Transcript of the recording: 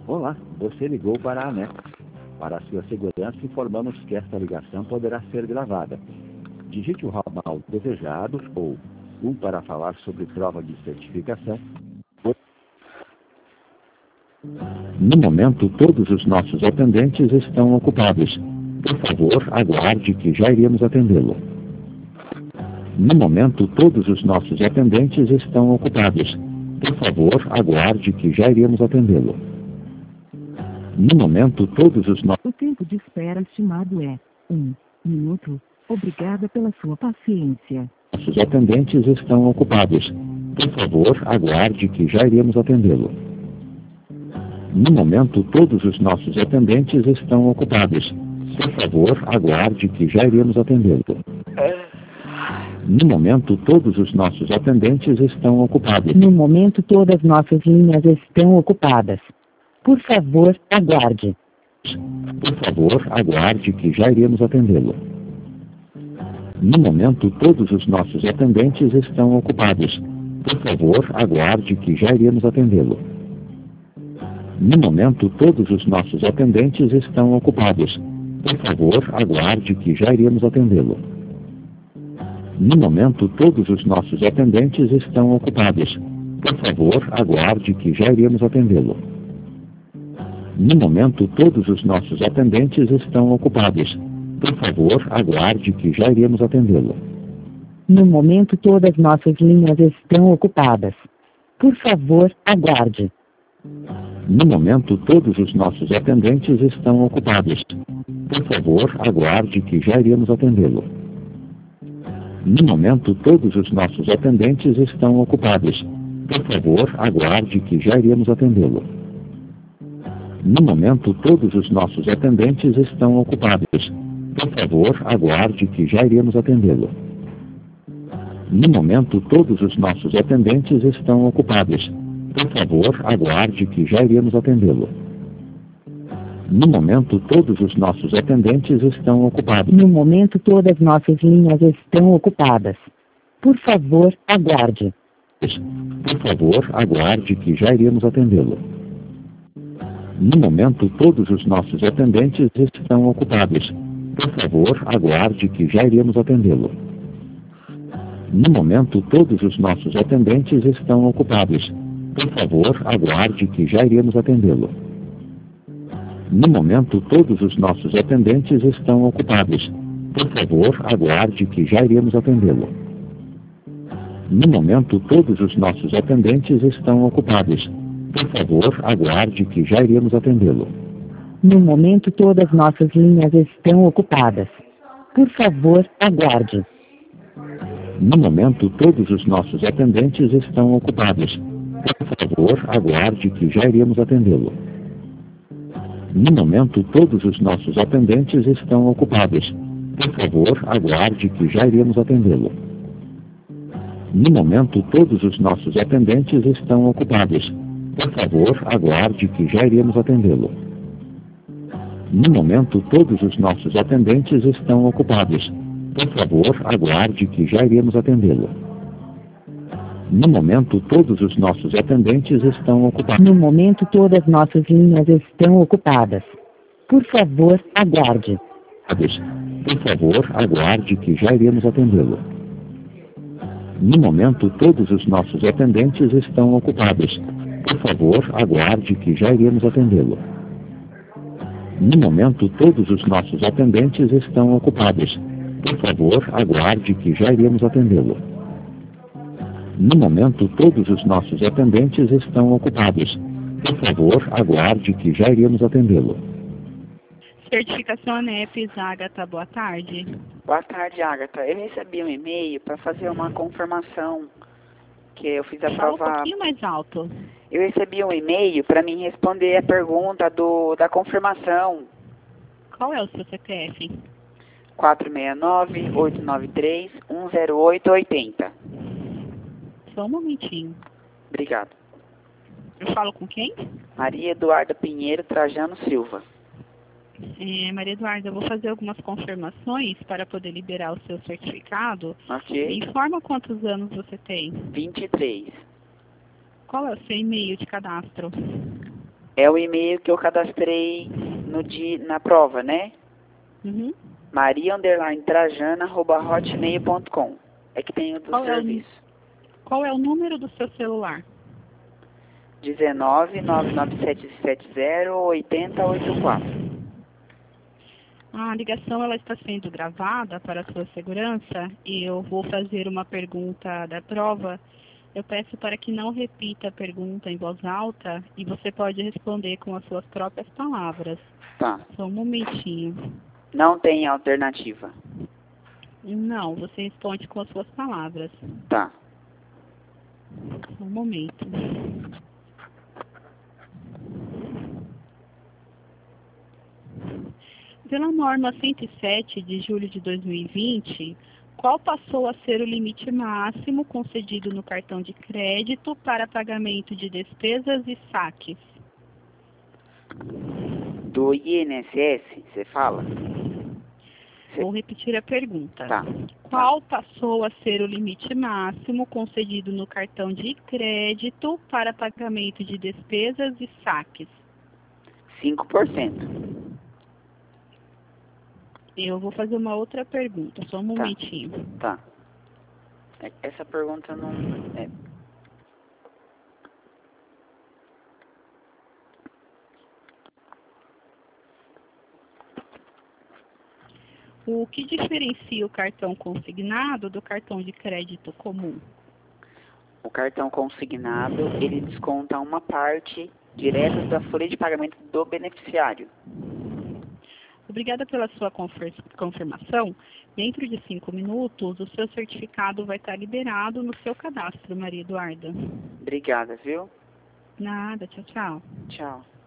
Olá, você ligou para a ANEC. Para a sua segurança, informamos que esta ligação poderá ser gravada. Digite o ramal desejado ou 1 para falar sobre prova de certificação. No momento, todos os nossos atendentes estão ocupados. Por favor, aguarde que já iremos atendê-lo. No momento, todos os nossos atendentes estão ocupados. Por favor, aguarde que já iremos atendê-lo. No momento, todos os nossos... O tempo de espera estimado é 1 minuto. Obrigada pela sua paciência. Nossos atendentes estão ocupados. Por favor, aguarde que já iremos atendê-lo. No momento, todos os nossos atendentes estão ocupados. Por favor, aguarde que já iremos atendê-lo. No momento, todos os nossos atendentes estão ocupados. No momento, todas nossas linhas estão ocupadas. Por favor, aguarde. Por favor, aguarde que já iremos atendê-lo. No momento, todos os nossos atendentes estão ocupados. Por favor, aguarde que já iremos atendê-lo. No momento, todos os nossos atendentes estão ocupados. Por favor, aguarde que já iremos atendê-lo. No momento, todos os nossos atendentes estão ocupados. Por favor, aguarde que já iremos atendê-lo. No momento, todos os nossos atendentes estão ocupados. Por favor, aguarde que já iremos atendê-lo. No momento, todas nossas linhas estão ocupadas. Por favor, aguarde. No momento, todos os nossos atendentes estão ocupados. Por favor, aguarde que já iremos atendê-lo. No momento, todos os nossos atendentes estão ocupados. Por favor, aguarde que já iremos atendê-lo. No momento, todos os nossos atendentes estão ocupados. Por favor, aguarde que já iremos atendê-lo. No momento, todos os nossos atendentes estão ocupados. Por favor, aguarde que já iremos atendê-lo. No momento, todos os nossos atendentes estão ocupados. No momento, todas nossas linhas estão ocupadas. Por favor, aguarde. Por favor, aguarde que já iremos atendê-lo. No momento, todos os nossos atendentes estão ocupados. Por favor, aguarde que já iremos atendê-lo. No momento, todos os nossos atendentes estão ocupados. Por favor, aguarde que já iremos atendê-lo. No momento, todos os nossos atendentes estão ocupados. Por favor, aguarde que já iremos atendê-lo. No momento, todos os nossos atendentes estão ocupados. Por favor, aguarde que já iremos atendê-lo. No momento, todas nossas linhas estão ocupadas. Por favor, aguarde. No momento, todos os nossos atendentes estão ocupados. Por favor, aguarde que já iremos atendê-lo. No momento, todos os nossos atendentes estão ocupados. Por favor, aguarde que já iremos atendê-lo. No momento, todos os nossos atendentes estão ocupados. Por favor, aguarde que já iremos atendê-lo. No momento, todos os nossos atendentes estão ocupados. Por favor, aguarde que já iremos atendê-lo. No momento, todos os nossos atendentes estão ocupados. No momento, todas nossas linhas estão ocupadas. Por favor, aguarde. Por favor, aguarde que já iremos atendê-lo. No momento, todos os nossos atendentes estão ocupados. Por favor, aguarde que já iremos atendê-lo. No momento, todos os nossos atendentes estão ocupados. Por favor, aguarde que já iremos atendê-lo. No momento, todos os nossos atendentes estão ocupados. Por favor, aguarde que já iremos atendê-lo. Certificação ANEP, Ágata, boa tarde. Boa tarde, Ágata. Eu recebi um e-mail para fazer uma confirmação que eu fiz a Fala prova. um pouquinho mais alto. Eu recebi um e-mail para mim responder a pergunta da confirmação. Qual é o seu CPF? 469-893-10880. Só um momentinho. Obrigado. Eu falo com quem? Maria Eduarda Pinheiro Trajano Silva. Maria Eduarda, eu vou fazer algumas confirmações para poder liberar o seu certificado. Ok. Me informa quantos anos você tem. 23. Qual é o seu e-mail de cadastro? É o e-mail que eu cadastrei na prova, né? Uhum. maria_trajana@hotmail.com. É que tem o do serviço. Qual é o número do seu celular? 19 99770 8084. A ligação ela está sendo gravada para sua segurança e eu vou fazer uma pergunta da prova. Eu peço para que não repita a pergunta em voz alta e você pode responder com as suas próprias palavras. Tá. Só um momentinho. Não tem alternativa. Não, você responde com as suas palavras. Tá. Só um momento. Pela norma 107 de julho de 2020, qual passou a ser o limite máximo concedido no cartão de crédito para pagamento de despesas e saques? Do INSS, você fala? Vou repetir a pergunta. Tá. Qual passou a ser o limite máximo concedido no cartão de crédito para pagamento de despesas e saques? 5%. Eu vou fazer uma outra pergunta, só um momentinho. Tá. Essa pergunta não... O que diferencia o cartão consignado do cartão de crédito comum? O cartão consignado, ele desconta uma parte direta da folha de pagamento do beneficiário. Obrigada pela sua confirmação. Dentro de 5 minutos, o seu certificado vai estar liberado no seu cadastro, Maria Eduarda. Obrigada, viu? Nada, tchau, tchau. Tchau.